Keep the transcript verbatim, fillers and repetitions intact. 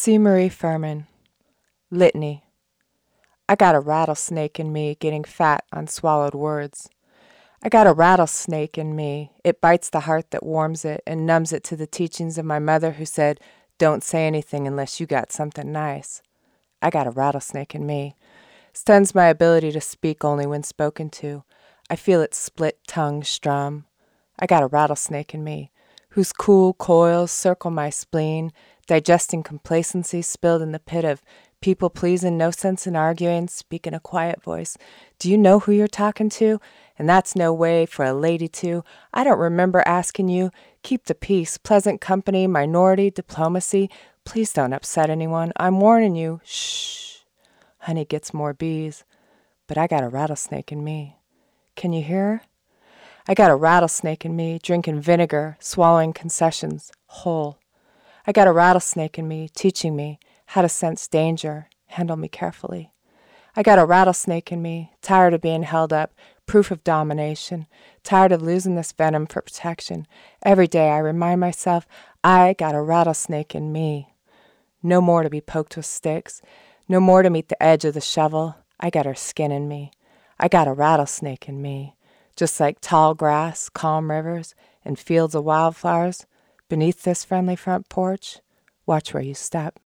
C. Marie Furman. Litany. I got a rattlesnake in me getting fat on swallowed words. I got a rattlesnake in me. It bites the heart that warms it and numbs it to the teachings of my mother who said, don't say anything unless you got something nice. I got a rattlesnake in me. Stuns my ability to speak only when spoken to. I feel its split tongue strum. I got a rattlesnake in me, whose cool coils circle my spleen, digesting complacency spilled in the pit of people-pleasing, no sense in arguing, speak in a quiet voice. Do you know who you're talking to? And that's no way for a lady to. I don't remember asking you. Keep the peace, pleasant company, minority, diplomacy. Please don't upset anyone. I'm warning you. Shh. Honey gets more bees. But I got a rattlesnake in me. Can you hear her? I got a rattlesnake in me, drinking vinegar, swallowing concessions, whole. I got a rattlesnake in me, teaching me how to sense danger, handle me carefully. I got a rattlesnake in me, tired of being held up, proof of domination, tired of losing this venom for protection. Every day I remind myself, I got a rattlesnake in me. No more to be poked with sticks, no more to meet the edge of the shovel. I got her skin in me. I got a rattlesnake in me. Just like tall grass, calm rivers, and fields of wildflowers, beneath this friendly front porch, watch where you step.